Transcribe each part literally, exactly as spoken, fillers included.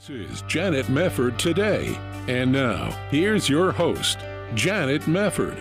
This is Janet Mefford Today. And now, here's your host, Janet Mefford.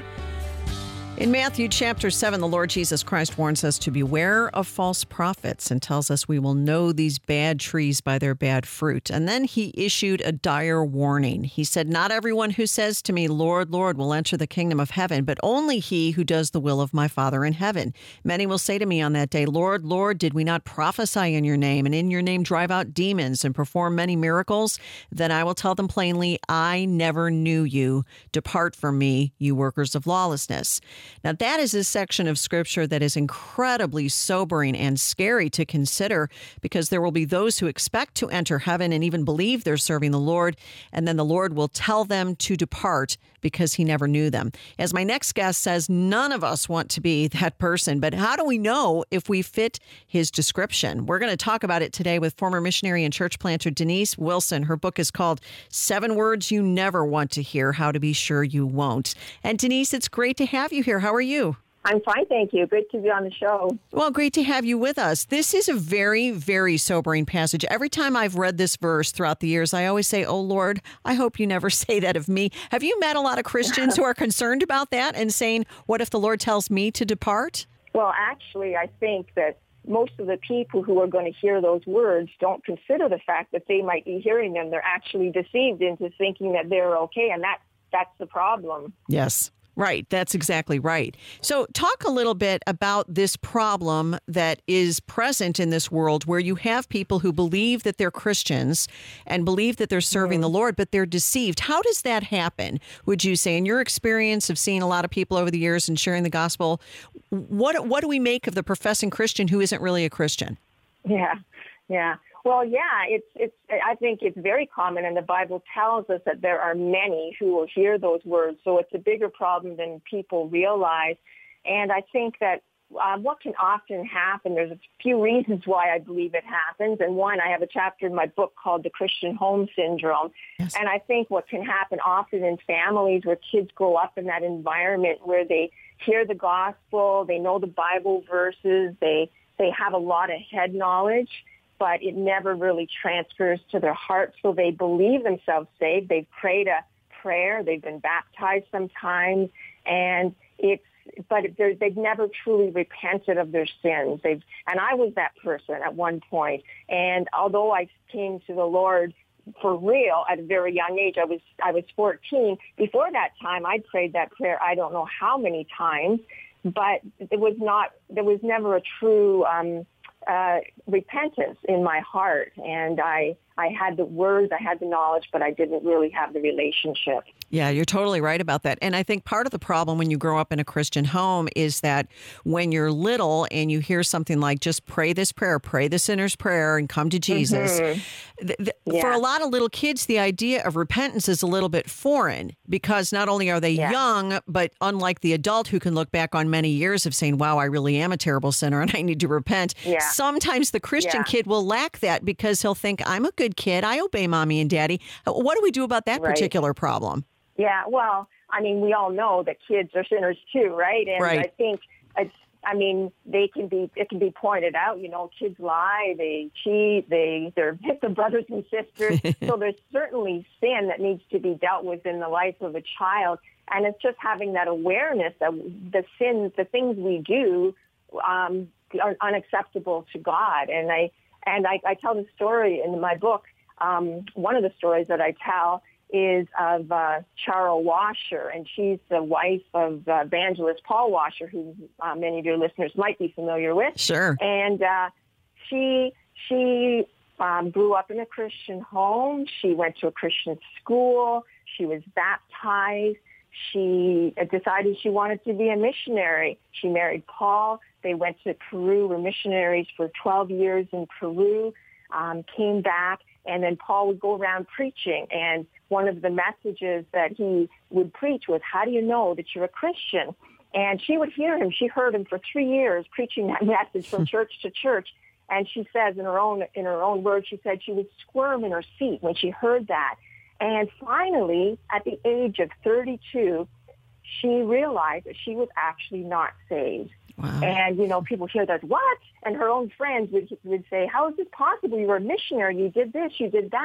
In Matthew chapter seven, the Lord Jesus Christ warns us to beware of false prophets and tells us we will know these bad trees by their bad fruit. And then he issued a dire warning. He said, "Not everyone who says to me, 'Lord, Lord,' will enter the kingdom of heaven, but only he who does the will of my Father in heaven. Many will say to me on that day, 'Lord, Lord, did we not prophesy in your name, and in your name drive out demons and perform many miracles?' Then I will tell them plainly, 'I never knew you. Depart from me, you workers of lawlessness.'" Now, that is a section of Scripture that is incredibly sobering and scary to consider, because there will be those who expect to enter heaven and even believe they're serving the Lord, and then the Lord will tell them to depart because he never knew them. As my next guest says, none of us want to be that person, but how do we know if we fit his description? We're going to talk about it today with former missionary and church planter Denise Wilson. Her book is called Seven Words You Never Want to Hear, How to Be Sure You Won't. And Denise, it's great to have you here. How are you? I'm fine, thank you. Good to be on the show. Well, great to have you with us. This is a very, very sobering passage. Every time I've read this verse throughout the years, I always say, "Oh, Lord, I hope you never say that of me." Have you met a lot of Christians who are concerned about that and saying, what if the Lord tells me to depart? Well, actually, I think that most of the people who are going to hear those words don't consider the fact that they might be hearing them. They're actually deceived into thinking that they're okay, and that that's the problem. Yes. Right. That's exactly right. So talk a little bit about this problem that is present in this world where you have people who believe that they're Christians and believe that they're serving mm-hmm. the Lord, but they're deceived. How does that happen, would you say, in your experience of seeing a lot of people over the years and sharing the gospel? What, what do we make of the professing Christian who isn't really a Christian? Yeah, yeah. Well, yeah, it's it's. I think it's very common, and the Bible tells us that there are many who will hear those words. So it's a bigger problem than people realize. And I think that uh, what can often happen, there's a few reasons why I believe it happens. And one, I have a chapter in my book called The Christian Home Syndrome. Yes. And I think what can happen often in families where kids grow up in that environment where they hear the gospel, they know the Bible verses, they they have a lot of head knowledge, but it never really transfers to their heart. So they believe themselves saved. They've prayed a prayer. They've been baptized sometimes. And it's, but they've never truly repented of their sins. They've, and I was that person at one point. And although I came to the Lord for real at a very young age, I was, I was fourteen. Before that time, I prayed that prayer I don't know how many times, but it was not, there was never a true, um, Uh, repentance in my heart, and I I had the words, I had the knowledge, but I didn't really have the relationship. Yeah, you're totally right about that. And I think part of the problem when you grow up in a Christian home is that when you're little and you hear something like, just pray this prayer, pray the sinner's prayer and come to Jesus. Mm-hmm. th- th- yeah. For a lot of little kids, the idea of repentance is a little bit foreign, because not only are they yeah. young, but unlike the adult who can look back on many years of saying, wow, I really am a terrible sinner and I need to repent. Yeah. Sometimes the Christian yeah. kid will lack that because he'll think, I'm a good kid, I obey mommy and daddy. What do we do about that right. particular problem? Yeah, well, I mean, we all know that kids are sinners too, right? And right. I think, it's, I mean, they can be, it can be pointed out, you know, kids lie, they cheat, they, they're the brothers and sisters. So there's certainly sin that needs to be dealt with in the life of a child. And it's just having that awareness that the sins, the things we do, um, are unacceptable to God. And I, and I, I tell the story in my book. Um, one of the stories that I tell is of uh, Charles Washer, and she's the wife of uh, evangelist Paul Washer, who uh, many of your listeners might be familiar with. Sure. And uh, she she um, grew up in a Christian home. She went to a Christian school. She was baptized. She decided she wanted to be a missionary. She married Paul. They went to Peru, were missionaries for twelve years in Peru, um, came back, and then Paul would go around preaching. And one of the messages that he would preach was, how do you know that you're a Christian? And she would hear him. She heard him for three years preaching that message from church to church. And she says in her own in her own words, she said she would squirm in her seat when she heard that. And finally, at the age of thirty-two, she realized that she was actually not saved. Wow. And, you know, people hear that, what? And her own friends would would say, how is this possible? You were a missionary. You did this. You did that.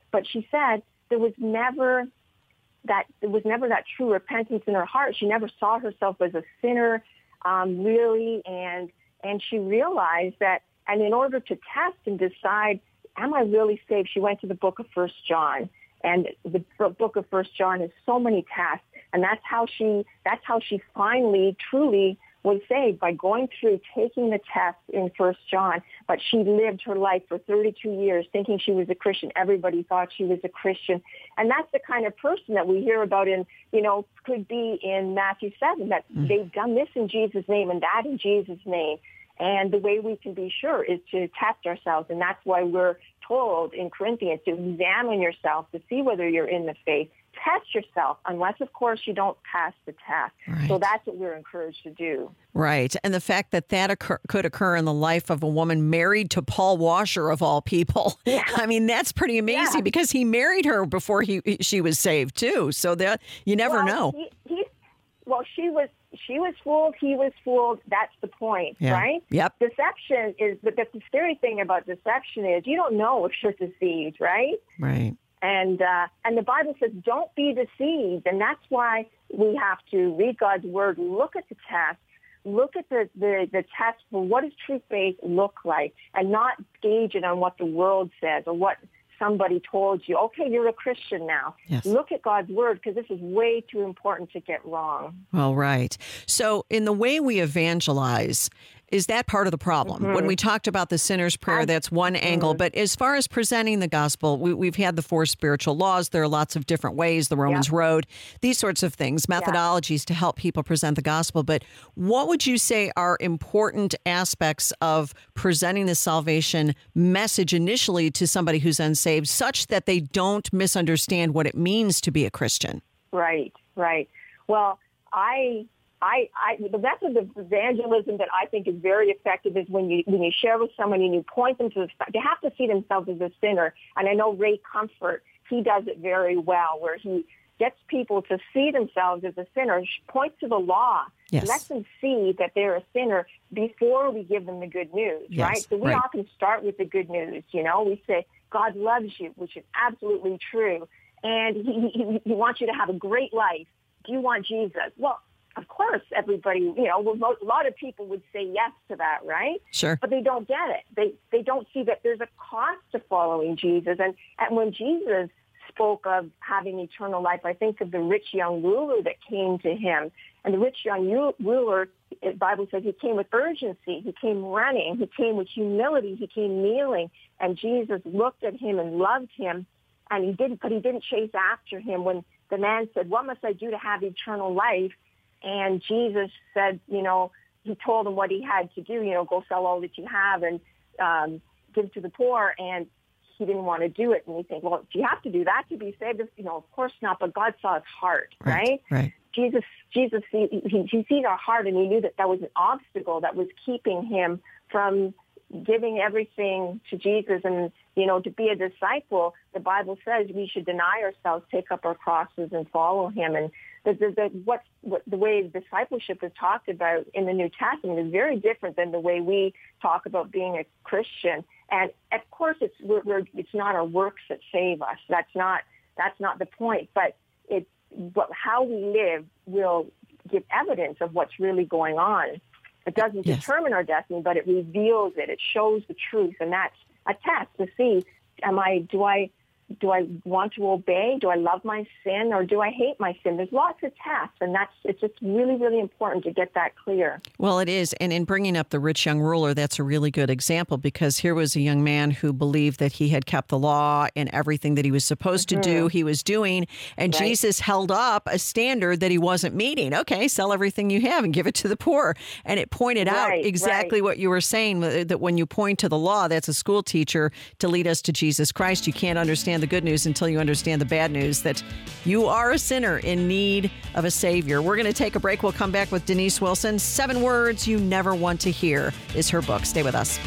But she said there was never that there was never that true repentance in her heart. She never saw herself as a sinner, um, really, and and she realized that. And in order to test and decide, am I really saved? She went to the book of First John, and the book of First John has so many tests, and that's how she that's how she finally truly was saved, by going through taking the test in First John. But she lived her life for thirty-two years thinking she was a Christian. Everybody thought she was a Christian. And that's the kind of person that we hear about in, you know, could be in Matthew seven, that mm. they've done this in Jesus' name and that in Jesus' name. And the way we can be sure is to test ourselves. And that's why we're told in Corinthians to examine yourself to see whether you're in the faith. Test yourself, unless, of course, you don't pass the test. Right. So that's what we're encouraged to do. Right. And the fact that that occur- could occur in the life of a woman married to Paul Washer, of all people. Yeah. I mean, that's pretty amazing, yeah. because he married her before he she was saved, too. So that you never well, know. He, he, well, she was she was fooled. He was fooled. That's the point, yeah. right? Yep. Deception is, but the scary thing about deception is you don't know if you're deceived, right? Right. And uh, and the Bible says, don't be deceived. And that's why we have to read God's word, look at the test, look at the, the, the test for what does true faith look like, and not gauge it on what the world says or what somebody told you. Okay, you're a Christian now. Yes. Look at God's word, because this is way too important to get wrong. Well, right. So in the way we evangelize, is that part of the problem? Mm-hmm. When we talked about the sinner's prayer, that's one mm-hmm. angle. But as far as presenting the gospel, we, we've had the four spiritual laws. There are lots of different ways, the Romans yeah. Road, these sorts of things, methodologies yeah. to help people present the gospel. But what would you say are important aspects of presenting the salvation message initially to somebody who's unsaved, such that they don't misunderstand what it means to be a Christian? Right, right. Well, I... I, I, the method of evangelism that I think is very effective is when you when you share with someone and you point them to the, they have to see themselves as a sinner. And I know Ray Comfort, he does it very well, where he gets people to see themselves as a sinner, points to the law, yes. let them see that they're a sinner before we give them the good news, yes, right? So we right. often start with the good news, you know. We say, God loves you, which is absolutely true. And he, he, he wants you to have a great life. Do you want Jesus? Well, of course, everybody, you know, a lot of people would say yes to that, right? Sure. But they don't get it. They they don't see that there's a cost to following Jesus. And, and when Jesus spoke of having eternal life, I think of the rich young ruler that came to him. And the rich young ruler, the Bible says he came with urgency. He came running. He came with humility. He came kneeling. And Jesus looked at him and loved him. And he didn't, but he didn't chase after him. When the man said, what must I do to have eternal life? And Jesus said, you know, he told him what he had to do, you know, go sell all that you have and um, give to the poor. And he didn't want to do it. And you think, well, do you have to do that to be saved? You know, of course not. But God saw his heart, right? Right. right. Jesus, Jesus, he, he, he sees our heart, and he knew that that was an obstacle that was keeping him from giving everything to Jesus. And, you know, to be a disciple, the Bible says we should deny ourselves, take up our crosses, and follow him. And the, the, the, what, what, the way discipleship is talked about in the New Testament is very different than the way we talk about being a Christian. And, of course, it's we're, we're, it's not our works that save us. That's not that's not the point. But it, but how we live will give evidence of what's really going on. It doesn't yes. determine our destiny, but it reveals it. It shows the truth, and that's a test to see: am I? Do I? Do I want to obey? Do I love my sin, or do I hate my sin? There's lots of tests, and that's it's just really, really important to get that clear. Well, it is. And in bringing up the rich young ruler, that's a really good example, because here was a young man who believed that he had kept the law and everything that he was supposed mm-hmm. to do, he was doing. And right. Jesus held up a standard that he wasn't meeting. Okay, sell everything you have and give it to the poor. And it pointed right, out exactly right. what you were saying, that when you point to the law, that's a school teacher to lead us to Jesus Christ. You can't understand the good news until you understand the bad news, that you are a sinner in need of a Savior. We're going to take a break. We'll come back with Denise Wilson. Seven Words You Never Want to Hear is her book. Stay with us.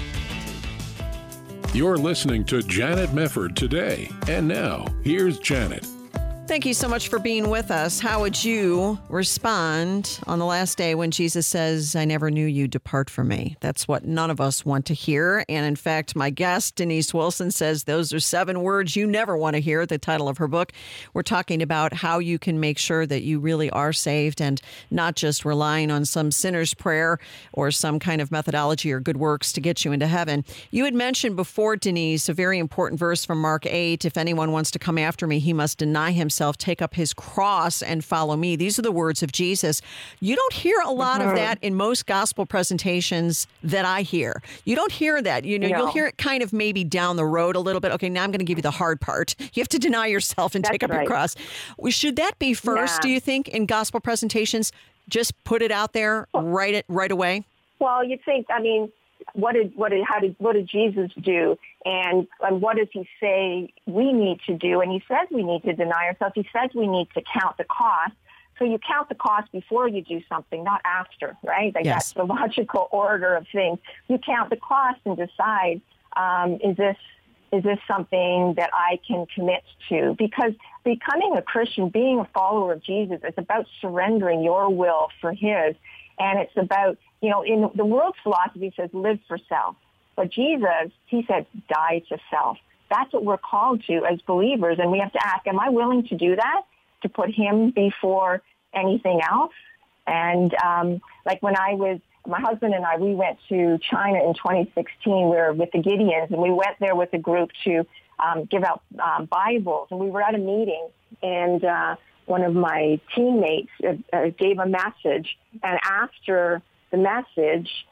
You're listening to Janet Mefford today. And now, here's Janet. Thank you so much for being with us. How would you respond on the last day when Jesus says, I never knew you, depart from me? That's what none of us want to hear. And in fact, my guest, Denise Wilson, says those are seven words you never want to hear, the title of her book. We're talking about how you can make sure that you really are saved and not just relying on some sinner's prayer or some kind of methodology or good works to get you into heaven. You had mentioned before, Denise, a very important verse from Mark eight. If anyone wants to come after me, he must deny himself, take up his cross and follow me. These are the words of Jesus. You don't hear a lot mm-hmm. of that in most gospel presentations that I hear. You don't hear that. You know, no. You'll hear it kind of maybe down the road a little bit. Okay, now I'm going to give you the hard part. You have to deny yourself and That's take up right. your cross. Should that be first, yeah. do you think, in gospel presentations? Just put it out there right it right away? Well, you think, I mean, what did what did how did what did Jesus do, and and what does he say we need to do? And he says we need to deny ourselves. He says we need to count the cost. So you count the cost before you do something, not after, right? Like yes. That's the logical order of things. You count the cost and decide, um, is this is this something that I can commit to? Because becoming a Christian, being a follower of Jesus, is about surrendering your will for his. And it's about, you know, in the world's philosophy says live for self. But Jesus, he said, die to self. That's what we're called to as believers. And we have to ask, am I willing to do that? To put him before anything else? And um, like when I was, my husband and I, we went to China in twenty sixteen. We were with the Gideons, and we went there with a group to um, give out um, Bibles. And we were at a meeting, and uh, one of my teammates uh, uh, gave a message. And after the message,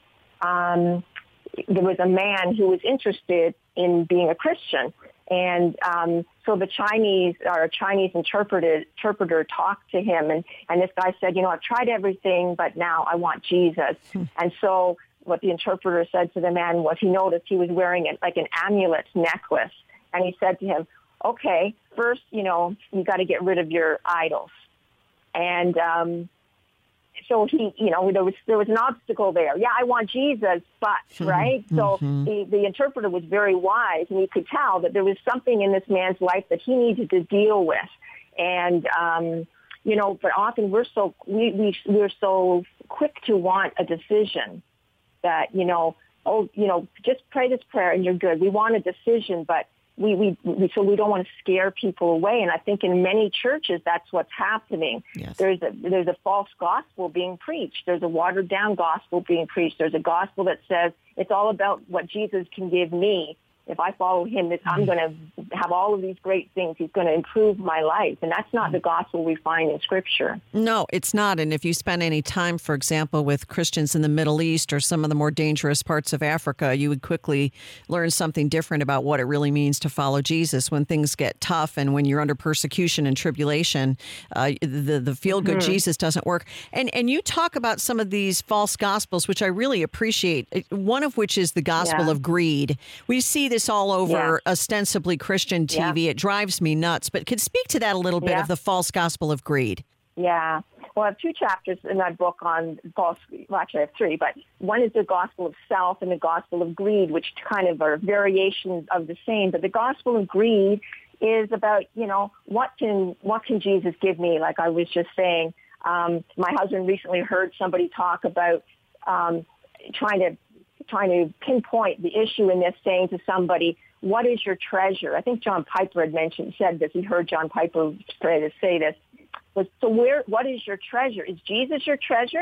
um, there was a man who was interested in being a Christian. And um, so the Chinese, our Chinese interpreter, interpreter talked to him, and, and this guy said, you know, I've tried everything, but now I want Jesus. Hmm. And so what the interpreter said to the man was he noticed he was wearing it like an amulet necklace. And he said to him, okay, first, you know, you got to get rid of your idols. And um, so he, you know, there was there was an obstacle there. Yeah, I want Jesus, but, right? Mm-hmm. So the, the interpreter was very wise, and he could tell that there was something in this man's life that he needed to deal with. And, um, you know, but often we're so, we, we, we're so quick to want a decision that, you know, oh, you know, just pray this prayer and you're good. We want a decision, but We, we, we, so we don't want to scare people away. And I think in many churches, that's what's happening. Yes. There's a, there's a false gospel being preached. There's a watered down gospel being preached. There's a gospel that says it's all about what Jesus can give me. If I follow him, that I'm going to have all of these great things. He's going to improve my life. And that's not the gospel we find in Scripture. No, it's not. And if you spend any time, for example, with Christians in the Middle East or some of the more dangerous parts of Africa, you would quickly learn something different about what it really means to follow Jesus. When things get tough and when you're under persecution and tribulation, uh, the, the feel-good mm-hmm. Jesus doesn't work. And, and you talk about some of these false gospels, which I really appreciate, one of which is the gospel yeah. of greed. We see this all over yeah. ostensibly Christian T V. Yeah. It drives me nuts. But could speak to that a little bit yeah. of the false gospel of greed. Yeah. Well, I have two chapters in that book on false, well, actually I have three, but one is the gospel of self and the gospel of greed, which kind of are variations of the same. But the gospel of greed is about, you know, what can what can Jesus give me? Like I was just saying, um, my husband recently heard somebody talk about um, trying to trying to pinpoint the issue in this, saying to somebody, what is your treasure? I think John Piper had mentioned, said this. He heard John Piper say this. Was, so where, what is your treasure? Is Jesus your treasure?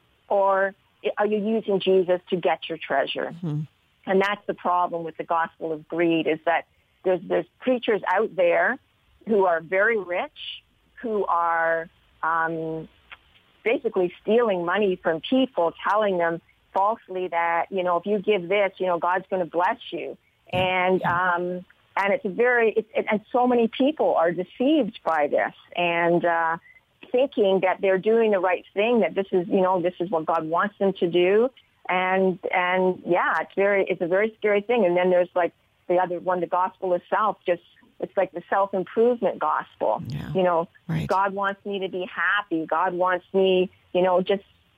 Or are you using Jesus to get your treasure? Mm-hmm. And that's the problem with the gospel of greed, is that there's, there's preachers out there who are very rich, who are um, basically stealing money from people, telling them falsely that, you know, if you give this, you know, God's going to bless you. And um, and it's a very, it's, it, and so many people are deceived by this and uh, thinking that they're doing the right thing, that this is, you know, this is what God wants them to do. And, and yeah, it's very, it's a very scary thing. And then there's like the other one, the gospel of self, just, it's like the self-improvement gospel. Yeah. You know, right. God wants me to be happy. God wants me, you know, just,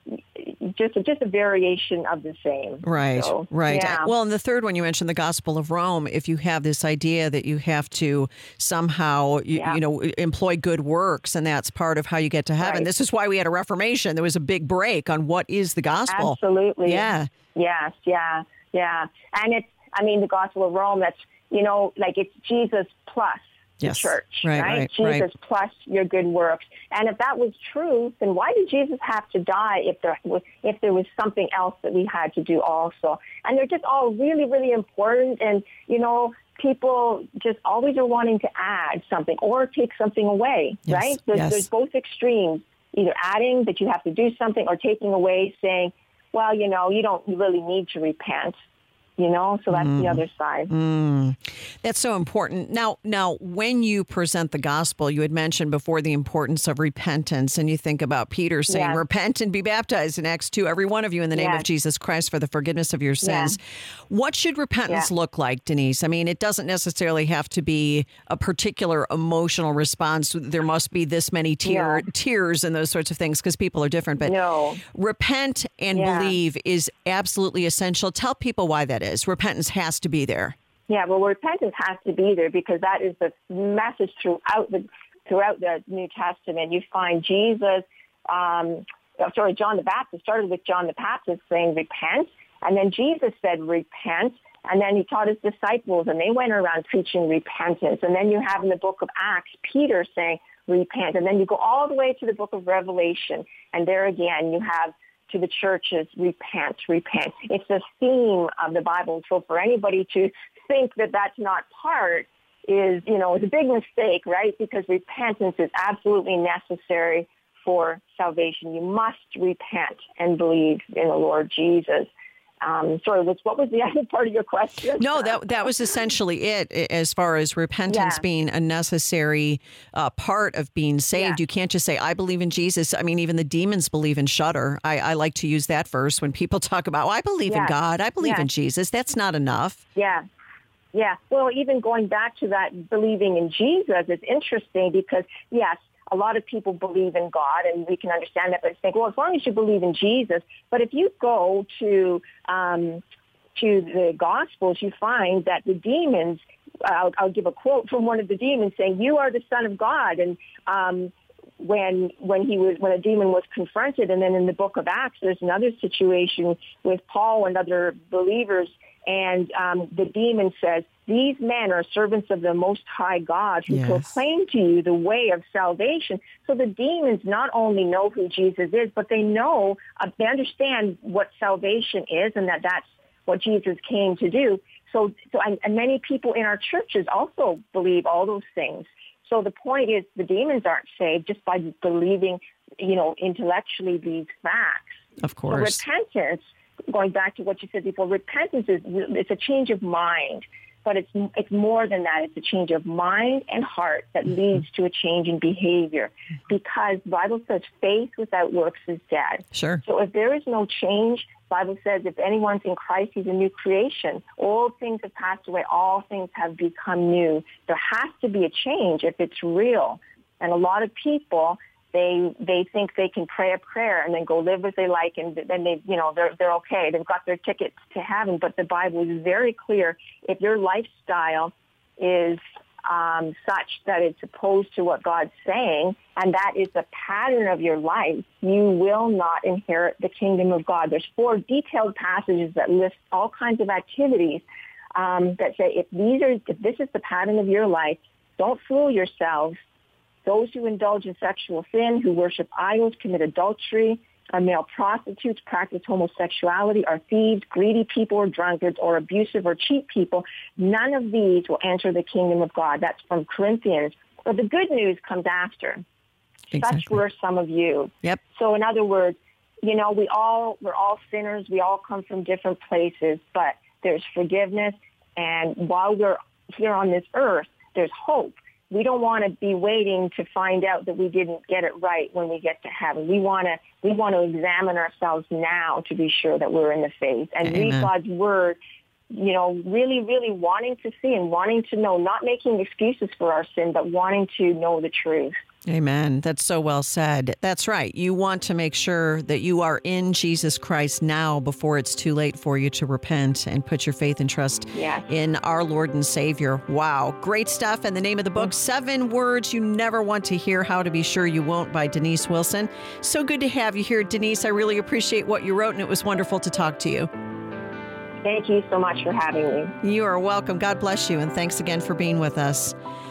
just just a variation of the same. Right, so, right. Yeah. Well, and the third one you mentioned, the Gospel of Rome. If you have this idea that you have to somehow, you, Yeah. you know, employ good works, and that's part of how you get to heaven. Right. This is why we had a Reformation. There was a big break on what is the gospel. Absolutely. Yeah. Yes. Yeah. Yeah. And it's, I mean, the Gospel of Rome. That's, you know, like it's Jesus plus the Yes. church, Right, right? right, Jesus right. plus your good works. And if that was true, then why did Jesus have to die if there was if there was something else that we had to do also? And they're just all really, really important. And, you know, people just always are wanting to add something or take something away, Yes, right? There's, yes. there's both extremes, either adding that you have to do something or taking away saying, well, you know, you don't really need to repent. You know, so that's Mm. the other side. Mm. That's so important. Now, now, when you present the gospel, you had mentioned before the importance of repentance, and you think about Peter saying, Yes. "Repent and be baptized," in Acts two, every one of you in the name Yes. of Jesus Christ for the forgiveness of your sins. What should repentance Yeah. look like, Denise? I mean, it doesn't necessarily have to be a particular emotional response. There must be this many tear, No. tears and those sorts of things because people are different. But No. repent and Yeah. believe is absolutely essential. Tell people why that is. Repentance has to be there. Yeah, well, repentance has to be there because that is the message throughout the throughout the New Testament. You find Jesus, um, oh, sorry, John the Baptist started with John the Baptist saying, repent. And then Jesus said, repent. And then he taught his disciples, and they went around preaching repentance. And then you have in the book of Acts, Peter saying, repent. And then you go all the way to the book of Revelation. And there again, you have to the churches, repent, repent. It's the theme of the Bible. So for anybody to think that that's not part is, you know, is a big mistake, right? Because repentance is absolutely necessary for salvation. You must repent and believe in the Lord Jesus. Um, sorry, what was the other part of your question? No, that that was essentially it as far as repentance Yeah. being a necessary uh, part of being saved. Yeah. You can't just say, I believe in Jesus. I mean, even the demons believe and shudder. I, I like to use that verse when people talk about, well, I believe in Yeah. God. I believe Yeah. in Jesus. That's not enough. Yeah. Yeah. Well, even going back to that believing in Jesus is interesting because, yes, a lot of people believe in God, and we can understand that, but think, well, as long as you believe in Jesus. But if you go to um, to the Gospels, you find that the demons, I'll, I'll give a quote from one of the demons saying, you are the Son of God. And um, when when he was when a demon was confronted, and then in the book of Acts, there's another situation with Paul and other believers, and um, the demon says, these men are servants of the Most High God who Yes. proclaim to you the way of salvation. So the demons not only know who Jesus is, but they know, uh, they understand what salvation is and that that's what Jesus came to do. So, so and, and many people in our churches also believe all those things. So the point is the demons aren't saved just by believing, you know, intellectually these facts. Of So course. repentance, going back to what you said before, repentance is it's a change of mind, but it's it's more than that. It's a change of mind and heart that leads to a change in behavior, because the Bible says faith without works is dead. Sure. So if there is no change, the Bible says if anyone's in Christ, he's a new creation. Old things have passed away. All things have become new. There has to be a change if it's real. And a lot of people, They they think they can pray a prayer and then go live as they like, and then they you know they're they're okay. They've got their tickets to heaven. But the Bible is very clear: if your lifestyle is um, such that it's opposed to what God's saying, and that is the pattern of your life, you will not inherit the kingdom of God. There's four detailed passages that list all kinds of activities um, that say if these are if this is the pattern of your life, don't fool yourselves. Those who indulge in sexual sin, who worship idols, commit adultery, are male prostitutes, practice homosexuality, are thieves, greedy people, or drunkards, or abusive or cheat people, none of these will enter the kingdom of God. That's from Corinthians. But the good news comes after. Exactly. Such were some of you. Yep. So in other words, you know, we all, we're all sinners. We all come from different places, but there's forgiveness. And while we're here on this earth, there's hope. We don't want to be waiting to find out that we didn't get it right when we get to heaven. We want to we want to examine ourselves now to be sure that we're in the faith and Amen. read God's word, you know, really, really wanting to see and wanting to know, not making excuses for our sin, but wanting to know the truth. Amen. That's so well said. That's right. You want to make sure that you are in Jesus Christ now before it's too late for you to repent and put your faith and trust Yes. in our Lord and Savior. Wow. Great stuff. And the name of the book, Seven Words You Never Want to Hear, How to Be Sure You Won't, by Denise Wilson. So good to have you here, Denise. I really appreciate what you wrote, and it was wonderful to talk to you. Thank you so much for having me. You are welcome. God bless you, and thanks again for being with us.